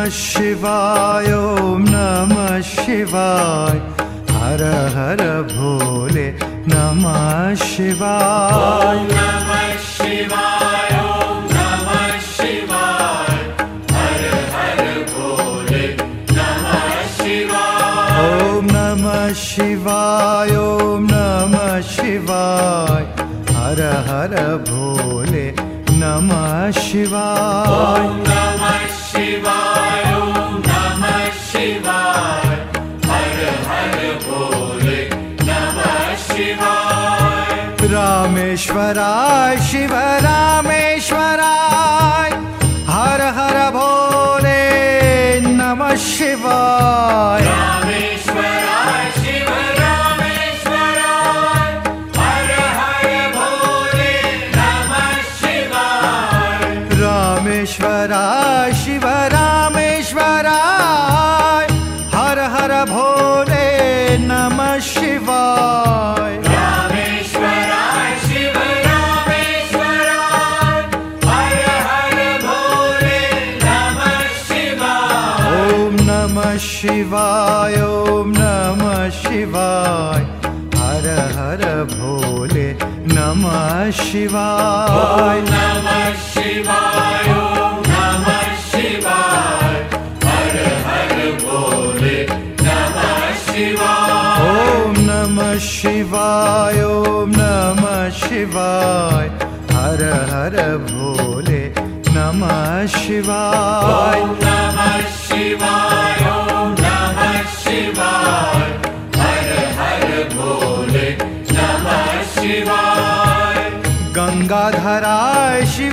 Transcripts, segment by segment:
शिवाय ओम नमः शिवाय हर हर भोले नमः शिवाय ओम नमः शिवाय ओम नमः शिवाय हर हर भोले नमः शिवाय ओम नमः शिवाय ओम नमः शिवाय हर हर भोले नमः शिवाय ओम नमः शिवाय ओम नमः शिवाय हर हर भोले नमः शिवाय रामेश्वराय शिव रामेश्वराय हर हर भोले नमः शिवाय रामेश्वराय शिव रामेश्वराय हर हर भोले नमः शिवाय रामेश्वराय शिव रामेश्वराय हर हर भोले नमः शिवाय रामेश्वराय शिव रामेश्वराय हर हर भोले नमः शिवाय ओम नमः शिवाय ओम नमः शिवाय हर हर भोले नमः शिवाय ओम नमः शिवाय ओम नमः शिवाय हर हर भोले नमः शिवाय ओम नमः शिवाय ओम नमः शिवाय हर हर भोले नमः शिवाय ओम नमः शिवाय ओम नमः शिवाय हर हर भोले नमः शिवाय गंगाधराय शिव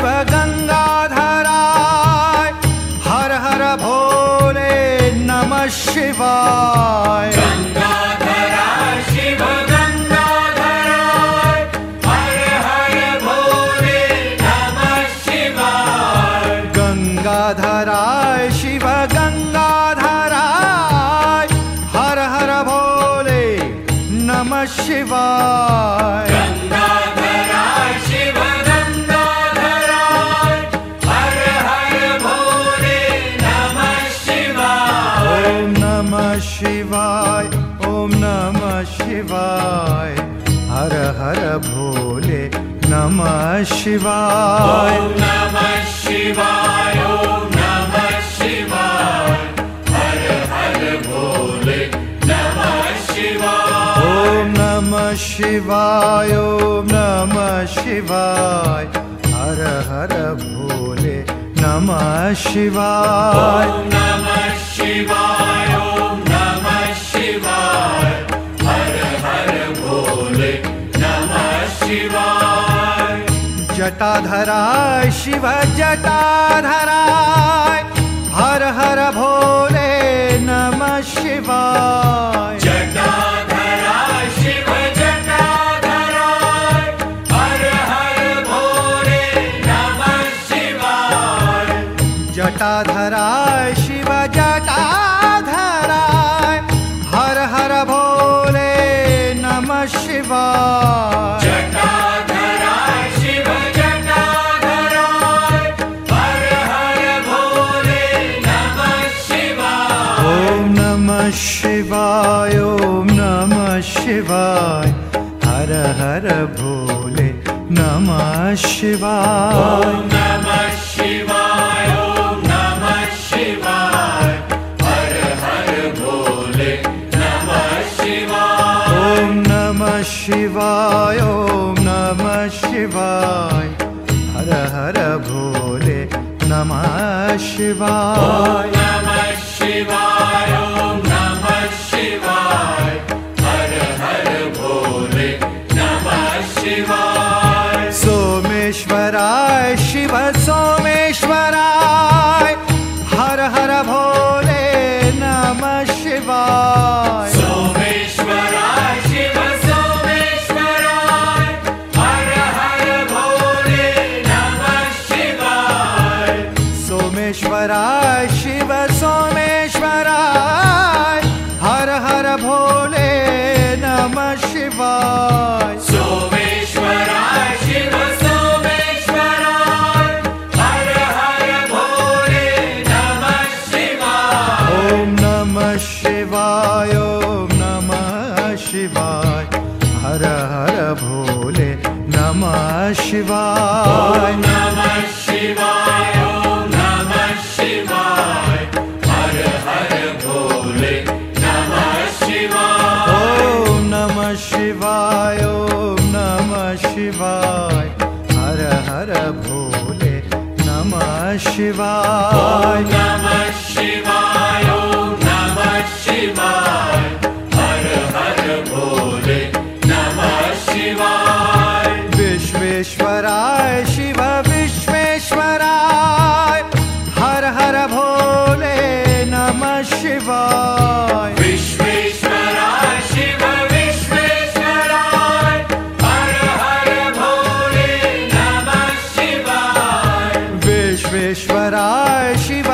गंगाधराय हर हर भोले नमः शिवाय गंगाधराय शिव गंगाधराय हर हर भोले नमः शिवाय गंगाधराय शिव गंगाधराय हर हर भोले नमः शिवाय गंगाधराय शिव गंगाधराय हर हर भोले नमः शिवाय ओम नमः शिवाय ओम नमः शिवाय हर हर भोले नमः शिवाय ओम नमः शिवाय ओम नमः शिवाय हर हर भोले नमः शिवाय ओम नमः शिवाय ओम नमः शिवाय हर हर भोले नमः शिवाय ओम नमः शिवाय ओम नमः शिवाय हर हर भोले नमः शिवाय जटाधराय शिव जटाधराय हर हर भोले नमः शिवाय जटाधराय शिव जटाधराय हर हर भोले नमः शिवाय जटाधराय शिव जटाधराय हर हर भोले नमः शिवाय जटाधराय शिव जटाधराय हर हर भोले नमः शिवाय ओम नमः शिवाय ओम नमः शिवाय हर हर भोले नमः शिवाय ओम नमः शिवाय ओम नमः शिवाय हर हर भोले नमः शिवाय ओम नमः शिवाय ओम नमः शिवाय हर हर भोले नमः शिवाय ओम नमः शिवाय ओम नमः शिवाय हर हर भोले नमः शिवाय सोमेश्वराय शिव सोमेश्वराय हर हर भोले नमः शिवाय सोमेश्वराय शिव सोमेश्वराय हर हर भोले नमः शिवाय सोमेश्वराय शिव सोमेश्वराय हर हर भोले नमः शिवाय सोमेश्वराय शिव सोमेश्वराय हर हर भोले नमः शिवाय शिवाय हर हर भोले नमः शिवाय नमः शिवाय ओम नमः शिवाय हर हर भोले नमः शिवाय ओम नमः शिवाय ओम नमः शिवाय हर हर भोले नमः शिवाय नमः शिवाय ओम नमः शिवाय हर हर भोले नमः शिवाय विश्वेश्वराय शिव विश्वेश्वराय हर हर भोले नमः शिवाय विश्वेश्वराय शिव विश्वेश्वराय हर हर भोले नमः शिवाय विश्वेश्वराय शिव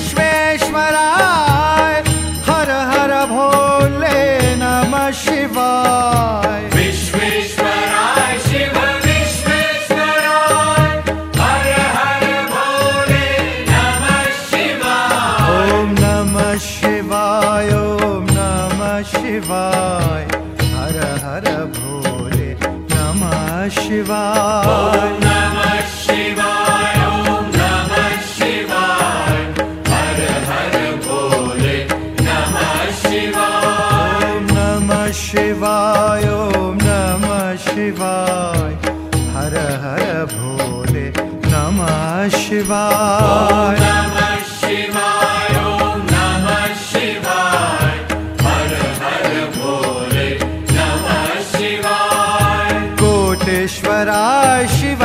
विश्वेश्वराय हर हर भोले नमः शिवाय विश्वेश्वराय शिव विश्वेश्वराय हर हर भोले नमः शिवाय ओम नमः शिवाय ओम नमः शिवाय हर हर भोले नमः शिवाय ओम नमः शिवाय ओम नमः शिवाय हर हर भोले नमः शिवाय ओम नमः शिवाय ओम नमः शिवाय हर हर भोले नमः शिवाय नमः शिवाय ओम नमः शिवाय हर हर भोले नमः शिवाय कोटेश्वराय शिव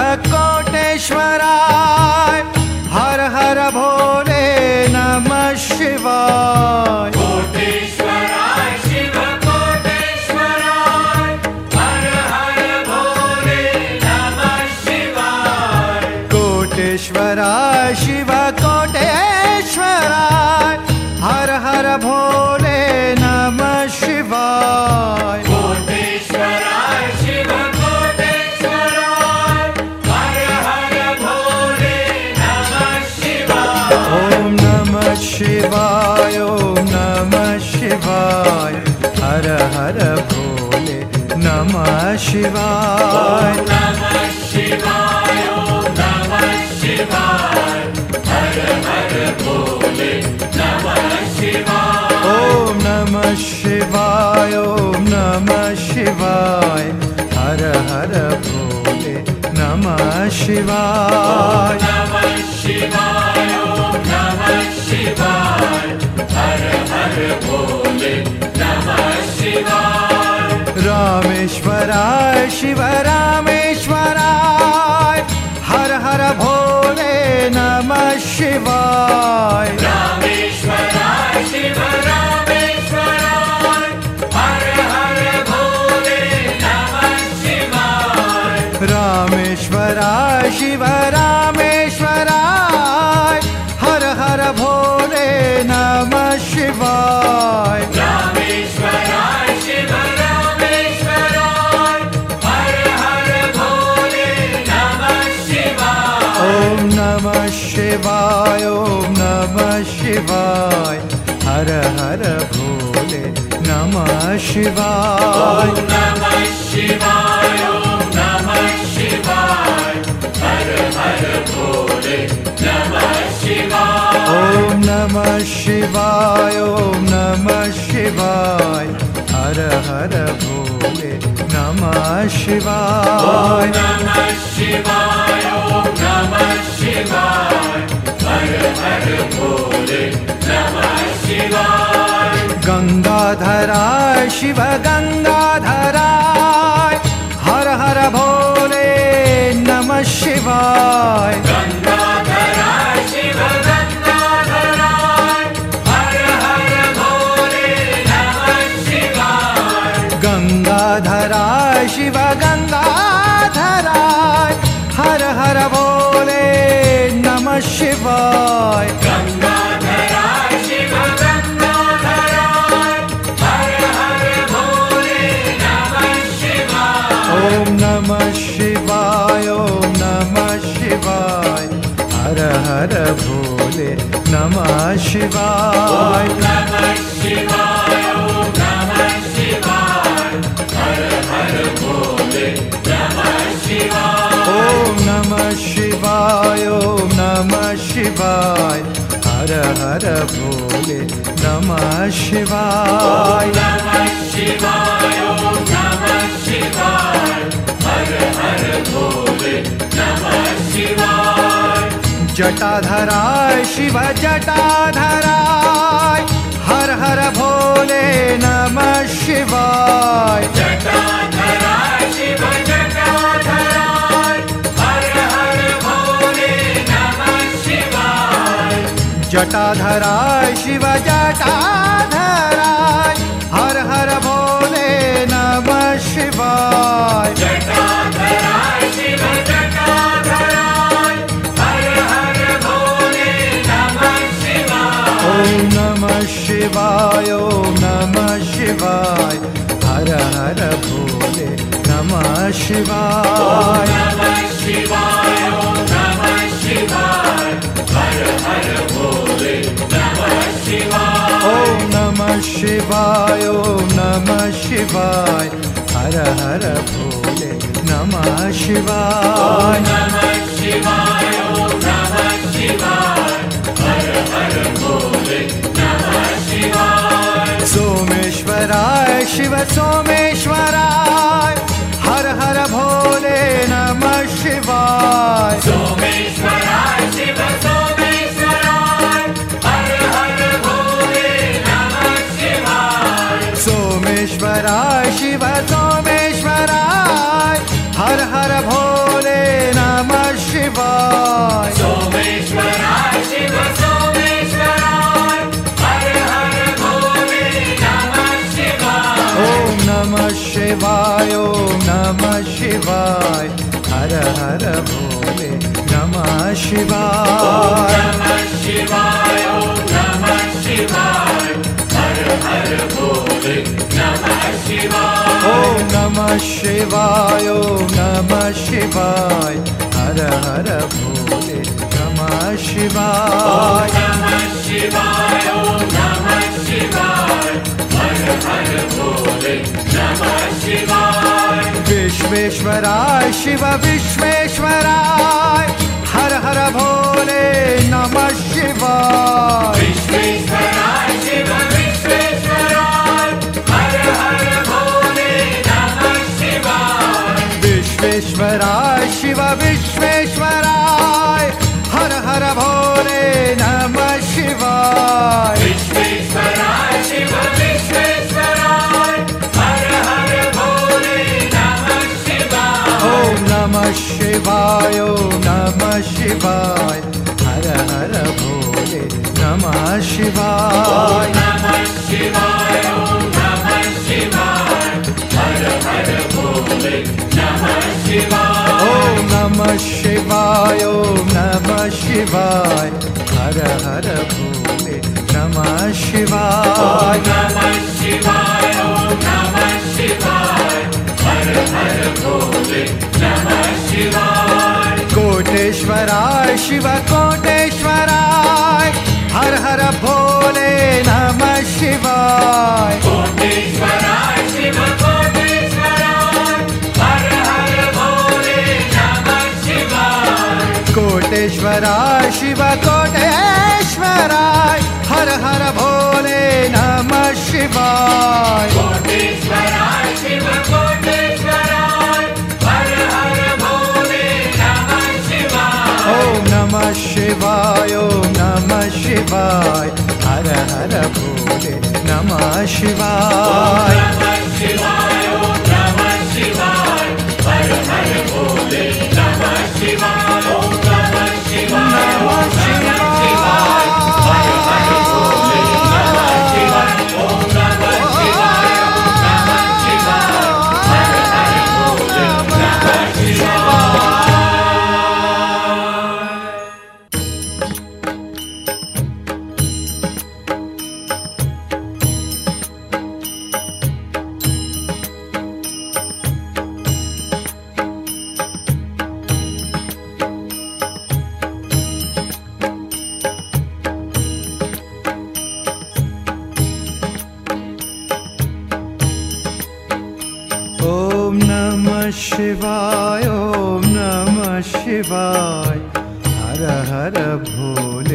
कोटेश्वराय हर हर भोले नमः शिवाय कोटेश्वराय शिव कोटेश्वराय हर हर भोले नमः शिवाय कोटेश्वराय शिव कोटेश्वराय हर हर भोले नमः शिवाय कोटेश्वराय शिव कोटेश्वराय हर हर भोले नमः शिवाय ओम नमः शिवाय ओम नमः शिवाय हर हर भोले नमः शिवाय नमः शिवाय ओम नमः शिवाय हर हर भोले नमः शिवाय ओम नमः शिवाय ओम नमः शिवाय हर हर भोले नमः शिवाय नमः शिवाय ओम नमः शिवाय हर हर भोले नमः शिवाय रामेश्वराय शिव रामेश्वराय हर हर भोले नमः शिवाय रामेश्वराय शिव रामेश्वराय हर हर भोले नमः शिवाय रामेश्वराय शिव रामेश्वराय हर हर भोले नमः शिवाय रामेश्वराय शिव रामेश्वराय हर हर भोले नमः शिवाय ओम नमः शिवाय ओम नमः शिवाय हर हर भोले नमः शिवाय ओम नमः शिवाय ओम नमः शिवाय हर हर भोले नमः शिवाय ओम नमः शिवाय ओम नमः शिवाय हर हर भोले नमः शिवाय नमः शिवाय ओम नमः शिवाय हर हर भोले नमः शिवाय गंगाधराय शिव गंगाधराय हर हर भोले नमः शिवाय गंगाधराय शिव गंगाधराय हर हर भोले नमः शिवाय गंगाधराय शिव गंगाधराय हर हर भोले नमः शिवाय गंगाधराय शिव गंगाधराय हर हर भोले नमः शिवाय ओम नमः शिवाय ओम नमः शिवाय हर हर भोले नमः शिवाय नमः शिवाय ओम नमः शिवाय शिवाय हर हर भोले नमः शिवाय नमः शिवाय ओम नमः शिवाय हर हर भोले नमः शिवाय जटाधराय शिव जटाधराय हर हर भोले नमः शिवाय जटाधराय शिव जटाधराय हर हर भोले नमः शिवाय जटाधराय शिव जटाधराय हर हर भोले नमः शिवाय जटाधराय शिव जटाधराय हर हर भोले नमः शिवाय ओम नमः शिवाय ओम नमः शिवाय हर हर भोले नमः शिवाय नमः शिवाय ओम नमः शिवाय हर हर भोले नमः शिवाय ओम नमः शिवाय ओम नमः शिवाय हर हर भोले नमः शिवाय नमः शिवाय ओम नमः शिवाय हर हर भोले नमः शिवाय सोमेश्वराय शिव सोमेश्वराय हर हर भोले नमः शिवाय सोमेश्वराय शिव सोमेश्वराय हर हर भोले नमः शिवाय सोमेश्वराय शिव सोमेश्वराय हर हर भोले नमः शिवाय सोमेश्वराय शिव सोमेश्वराय हर हर भोले नमः शिवाय ओम नमः शिवाय ओम नमः शिवाय हर हर भोले नमः शिवाय नमः शिवाय ओम नमः शिवाय हर हर भोले नमः शिवाय ओम नमः शिवाय ओम नमः शिवाय हर हर भोले नमः शिवाय नमः शिवाय ओम नमः शिवाय हर हर भोले नमः शिवाय विश्वेश्वराय शिव विश्वेश्वराय हर हर भोले नमः शिवाय विश्वेश्वराय शिव विश्वेश्वराय हर हर भोले नमः शिवाय विश्वेश्वराय शिव विश्वेश्वराय हर हर भोले नमः शिवाय विश्वेश्वराय शिव विश्वेश्वराय हर हर भोले नमः शिवाय ओम नमः शिवाय ओम नमः शिवाय हर हर भोले नमः शिवाय नमः शिवाय ओम नमः शिवाय हर हर भोले नमः शिवाय ओम नमः शिवाय ओम नमः शिवाय हर हर भोले नमः शिवाय नमः शिवाय ओम नमः शिवाय हर हर भोले नमः शिवाय कोटेश्वराय शिव कोटेश्वराय हर हर भोले नमः शिवाय कोटेश्वराय शिव कोटेश्वराय हर हर भोले नमः शिवाय कोटेश्वराय शिव कोटेश्वराय हर हर भोले नमः शिवाय कोटेश्वराय शिव कोटेश्वराय हर हर भोले नमः शिवाय ओम नमः शिवाय ओम नमः शिवाय हर हर भोले नमः शिवाय नमः शिवाय ओम नमः शिवाय हर हर भोले नमः शिवाय ओम नमः शिवाय ओम नमः शिवाय हर हर भोले नमः शिवाय ओम नमः शिवाय ओम नमः शिवाय हर हर भोले नमः शिवाय ओम नमः शिवाय ओम नमः शिवाय हर हर भोले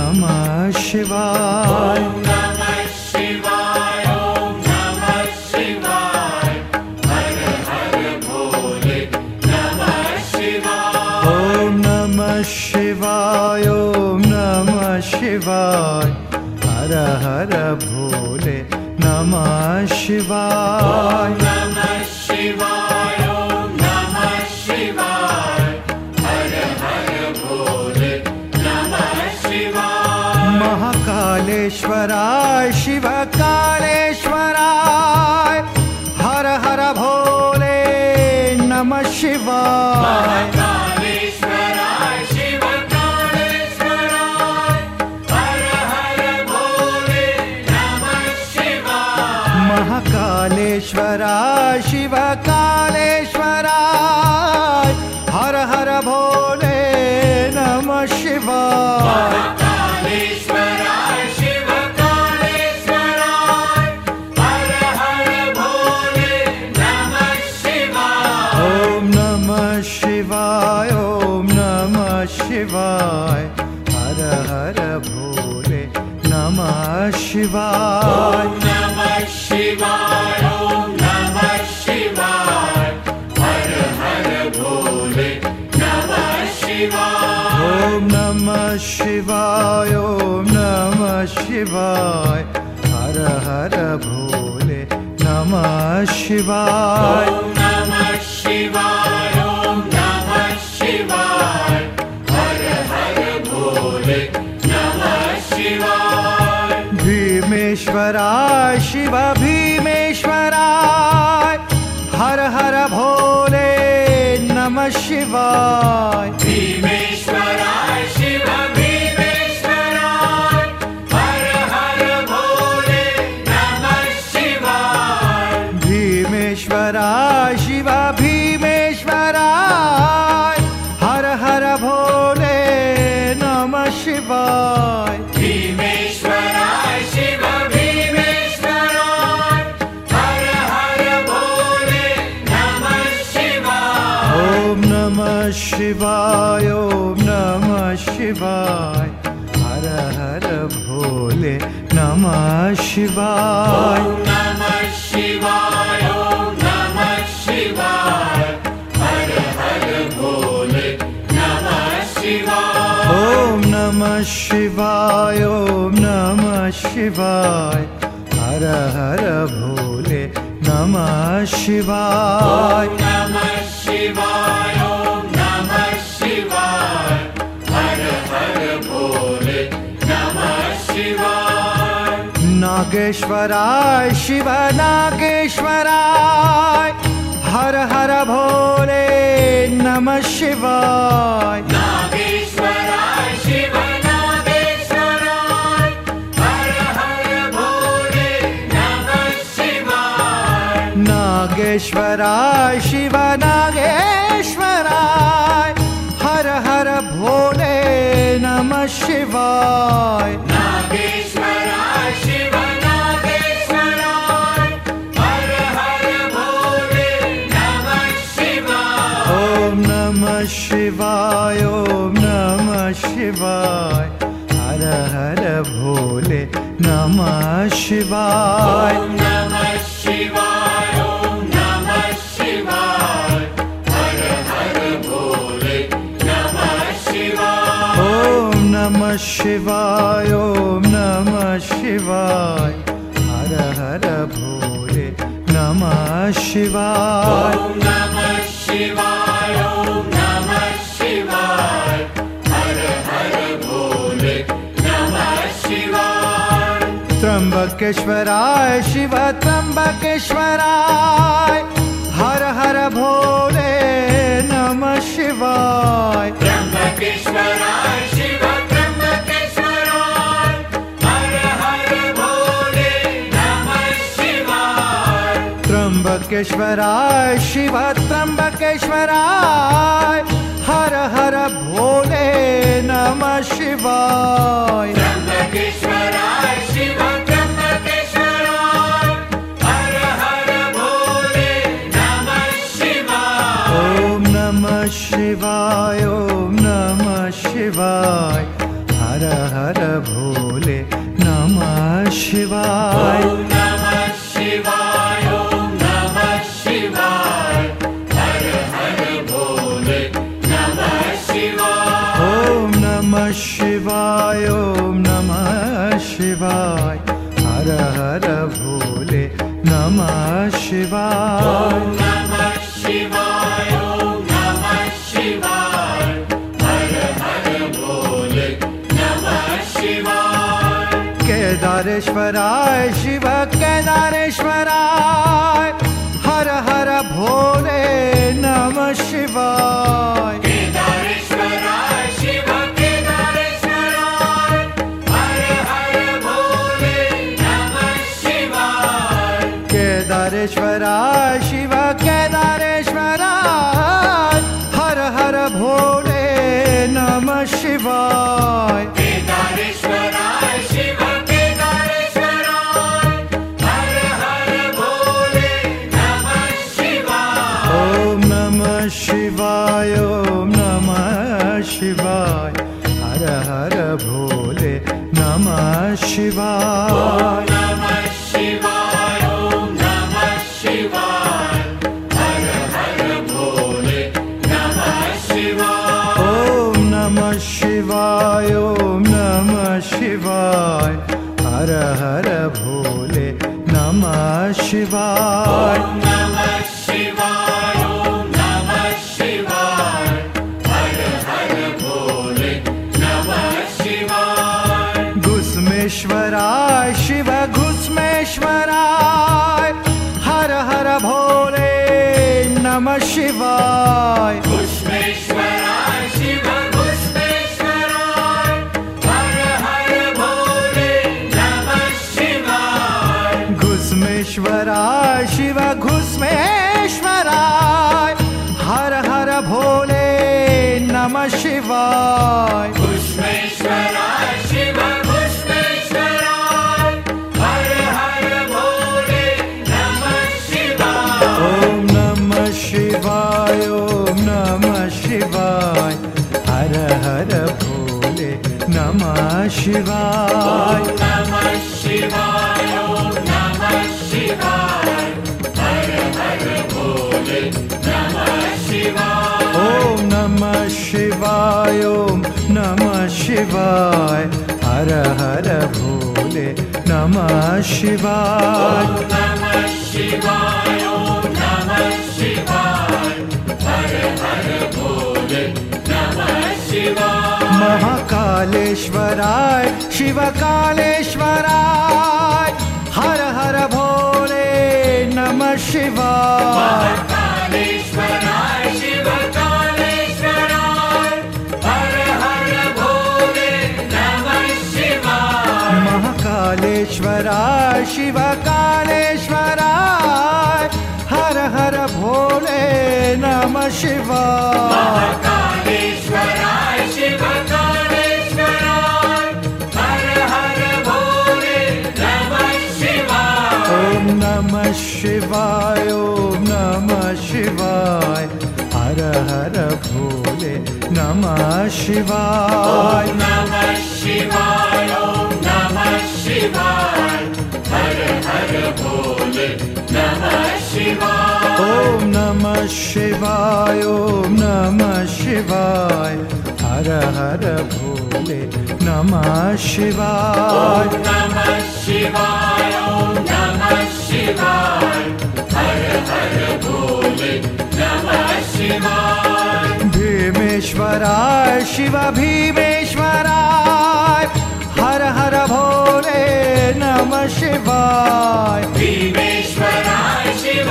नमः शिवाय। ॐ नमः शिवाय, ॐ नमः शिवाय, हर हर भोले नमः शिवाय। ॐ नमः शिवाय, ॐ नमः शिवाय, हर हर भोले नमः शिवाय। ॐ नमः शिवाय, ॐ नमः शिवाय, हर हर भोले नमः शिवाय। महाकालेश्वराय शिव कालेश्वराय, हर हर भोले नमः शिवाय। महाकालेश्वराय शिव कालेश्वराय, हर हर भोले नमः शिवाय। महाकालेश्वराय शिव कालेश्वराय, हर हर भोले नमः शिवाय। महाकालेश्वराय शिव कालेश्वराय, हर हर भोले नमः शिवाय। ॐ नमः शिवाय, ॐ नमः शिवाय, हर हर भोले नमः शिवाय। ॐ नमः शिवाय, ॐ नमः शिवाय, हर हर भोले नमः शिवाय। ॐ नमः शिवाय, ॐ नमः शिवाय, हर हर भोले नमः शिवाय। ॐ नमः शिवाय, ॐ नमः शिवाय, हर हर भोले नमः शिवाय। भीमेश्वराय शिव भीमेश्वराय, हर हर भोले नमः शिवाय। भीमेश्वराय शिव भीमेश्वराय, हर हर भोले नमः शिवाय। भीमेश्वराय शिव भीमेश्वराय, हर हर भोले नमः शिवाय। भीमेश्वराय शिव भीमेश्वराय, हर हर भोले नमः शिवाय। ॐ नमः शिवाय, ॐ नमः शिवाय, हर हर भोले नमः शिवाय। ॐ नमः शिवाय, ॐ नमः शिवाय, हर हर भोले नमः शिवाय। ॐ नमः शिवाय, ॐ नमः शिवाय, हर हर भोले नमः शिवाय। ॐ नमः शिवाय, ॐ नमः शिवाय, हर हर भोले नमः शिवाय। नागेश्वराय शिव नागेश्वराय, हर हर भोले नमः शिवाय। नागेश्वराय शिव नागेश्वराय, हर हर भोले नमः शिवाय। नागेश्वराय शिव नागेश्वराय, हर हर भोले नमः शिवाय। नागेश्वराय शिव नागेश्वराय, हर हर भोले नमः शिवाय। ॐ नमः शिवाय, ॐ नमः शिवाय, हर हर भोले नमः शिवाय। ॐ नमः शिवाय, ॐ नमः शिवाय, हर हर भोले नमः शिवाय। ॐ नमः शिवाय, ॐ नमः शिवाय, हर हर भोले नमः शिवाय। ॐ नमः शिवाय, ॐ नमः शिवाय, हर हर भोले नमः शिवाय। त्र्यंबकेश्वराय शिव त्र्यंबकेश्वराय, हर हर भोले नमः शिवाय। त्र्यंबकेश्वराय शिव त्र्यंबकेश्वराय, हर हर भोले नमः शिवाय। त्र्यंबकेश्वराय शिव त्र्यंबकेश्वराय, हर हर भोले नमः शिवाय। त्र्यंबकेश्वराय शिव त्र्यंबकेश्वराय, हर हर भोले नमः शिवाय। ॐ नमः शिवाय, ॐ नमः शिवाय, हर हर हर भोले नमः शिवाय। ओम नमः शिवाय, ओम नमः शिवाय, हर हर भोले नमः शिवाय। ओम नमः शिवाय, ओम नमः शिवाय, हर हर भोले नमः शिवाय। ओम नमः शिवाय, ओम नमः शिवाय, हर हर भोले नमः शिवाय। केदारेश्वराय शिव केदारेश्वराय, हर हर भोले नमः शिवाय। केदारेश्वराय शिव केदारेश्वराय, हर हर भोले नमः शिवाय। केदारेश्वराय शिव केदारेश्वराय, हर हर भोले नमः शिवाय। केदारेश्वराय शिव केदारेश्वराय, हर हर भोले नमः शिवाय। ओम नमः शिवाय, ओम नमः शिवाय, हर हर भोले नमः शिवाय। ओम नमः शिवाय, ओम नमः शिवाय, हर हर भोले नमः शिवाय। ओम नमः शिवाय, ओम नमः शिवाय, हर हर भोले नमः शिवाय। ओम नमः शिवाय, ओम नमः शिवाय, हर हर भोले नमः शिवाय। घुस्मेश्वराय शिव घुस्मेश्वराय, हर हर भोले नमः शिवाय। घुस्मेश्वराय शिव घुस्मेश्वराय, हर हर भोले नमः शिवाय। घुस्मेश्वराय शिव घुस्मेश्वराय, हर हर भोले नमः शिवाय। घुस्मेश्वराय शिव घुस्मेश्वराय, हर हर भोले नमः शिवाय। ओम नमः शिवाय, ओम नमः शिवाय, हर हर भोले नमः शिवाय। ओम नमः शिवाय, ओम नमः शिवाय, हर हर भोले नमः शिवाय। ओम नमः शिवाय, ओम नमः शिवाय, हर हर भोले नमः शिवाय। ओम नमः शिवाय, ओम नमः शिवाय, हर हर भोले नमः शिवाय। महाकालेश्वराय शिव कालेश्वराय, हर हर भोले नमः शिवाय। महाकालेश्वराय शिव कालेश्वराय, हर हर भोले नमः शिवाय। महाकालेश्वराय शिव कालेश्वराय, हर हर भोले नमः शिवाय। महाकालेश्वराय शिव कालेश्वराय, हर हर भोले नमः शिवाय। ओम नमः शिवाय, ओम नमः शिवाय, हर हर भोले नमः शिवाय। ओम नमः शिवाय, ओम नमः शिवाय, हर हर भोले नमः शिवाय। ओम नमः शिवाय, ओम नमः शिवाय, हर हर भोले नमः शिवाय। ओम नमः शिवाय, ओम नमः शिवाय, हर हर भोले नमः शिवाय। भीमेश्वराय शिव भीमेश्वराय, हर हर भोले नमः शिवाय। भीमेश्वराय शिव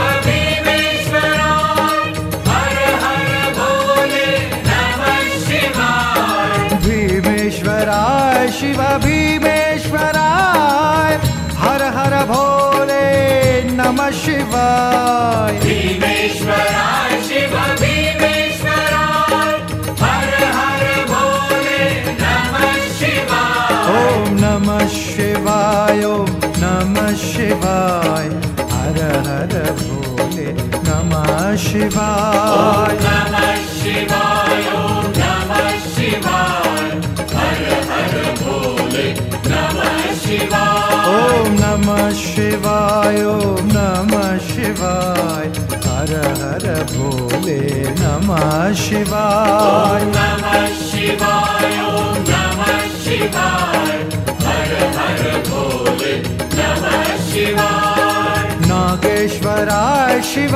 भीमेश्वराय, हर हर भोले नमः शिवाय। भीमेश्वराय शिव भीमेश्वराय, हर हर भोले नमः शिवाय। भीमेश्वराय शिव भीमेश्वराय, हर हर भोले नमः शिवाय। ओम नमः शिवाय, ओम नमः शिवाय, हर हर भोले नमः शिवाय। ओम नमः शिवाय, ओम नमः शिवाय, हर हर शिवाय ओम नमः शिवाय ओम नमः शिवाय हर हर भोले नमः शिवाय नमः शिवाय ओम नमः शिवाय हर हर भोले नमः शिवाय नागेश्वराय शिव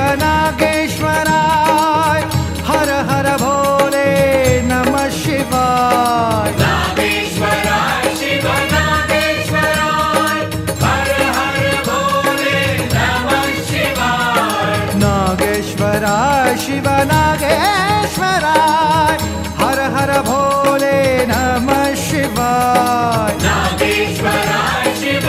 नागेश्वराय हर हर भोले नमः शिवाय नागेश्वराय शिव नागेश्वराय हर हर भोले नमः शिवाय नागेश्वराय शिव नागेश्वराय हर हर भोले नमः शिवाय नागेश्वराय शिव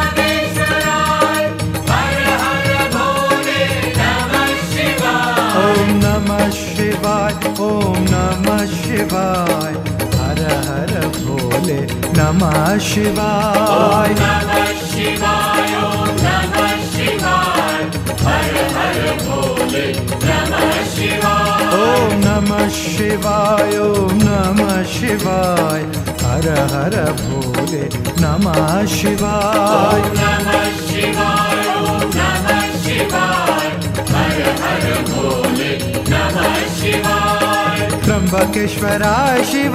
नागेश्वराय हर हर भोले नमः शिवाय ओम नमः शिवाय ओम नमः शिवाय हर हर भोले नमः शिवाय नमः शिवाय ओम नमः शिवाय हर हर भोले नमः शिवाय ओम नमः शिवाय ओम नमः शिवाय हर हर भोले नमः शिवाय नमः शिवाय ओम नमः शिवाय हर हर भोले नमः शिवाय त्र्यंबकेश्वराय शिव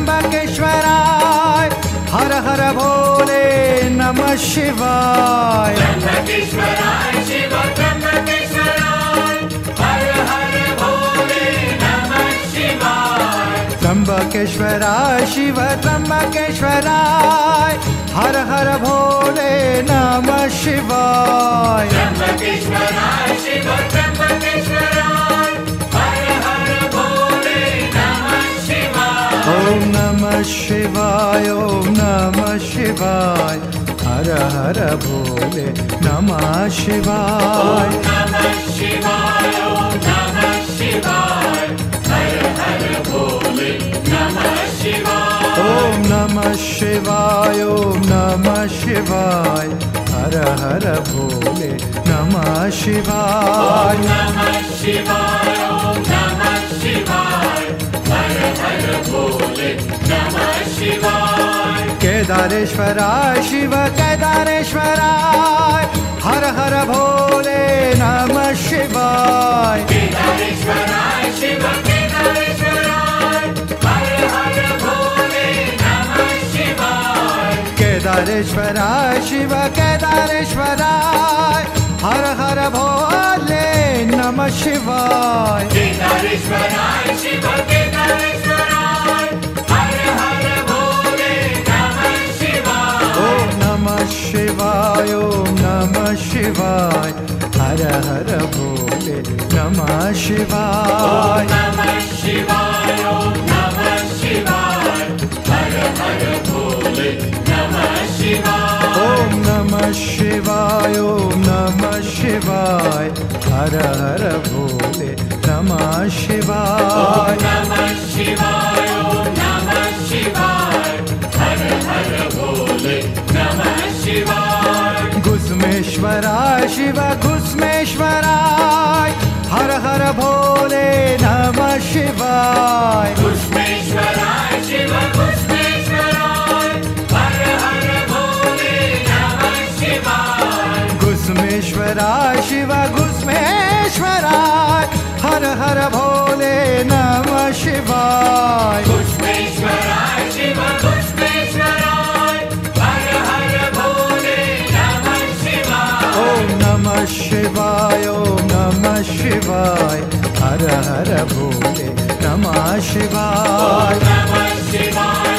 त्र्यंबकेश्वराय हर हर भोले नमः शिवाय त्र्यंबकेश्वराय शिव त्र्यंबकेश्वराय हर हर भोले नमः शिवाय त्र्यंबकेश्वराय शिव त्र्यंबकेश्वराय हर हर भोले नमः शिवाय त्र्यंबकेश्वराय शिव त्र्यंबकेश्वराय हर हर भोले नमः शिवाय ओम नमः शिवाय ओम नमः शिवाय हर हर भोले नमः शिवाय नमः शिवाय ओम नमः शिवाय हर हर भोले नमः शिवाय ओम नमः शिवाय ओम नमः शिवाय हर हर भोले नमः शिवाय नमः शिवाय ओम नमः शिवाय हर हर भोले नमः शिवाय केदारेश्वराय शिव केदारेश्वराय हर हर भोले नमः शिवाय केदारेश्वराय शिव केदारेश्वराय हर हर भोले नमः शिवाय केदारेश्वराय शिव केदारेश्वराय हर हर भोले नमः शिवाय केदारेश्वराय शिव केदारेश्वराय हर हर भोले नमः शिवाय ओम नमः शिवाय ओम नमः शिवाय हर हर भोले नमः शिवाय नमः शिवाय ओम नमः शिवाय हर हर भोले नमः शिवाय ओम नमः शिवाय ओम नमः शिवाय हर हर भोले नमः शिवाय नमः शिवाय ओम नमः शिवाय हर हर भोले नमः शिवाय घुस्मेश्वराय शिव घुस्मेश्वराय हर हर भोले नमः शिवाय घुस्मेश्वराय शिव घुस्मेश्वराय हर हर भोले नमः शिवाय घुस्मेश्वराय शिव घुस्मेश्वराय हर हर भोले नमः शिवाय घुस्मेश्वराय शिव घुस्मेश्वराय हर हर भोले नमः शिवाय ओम नमः शिवाय ओम नमः शिवाय हर हर भोले नमः शिवाय नमः शिवाय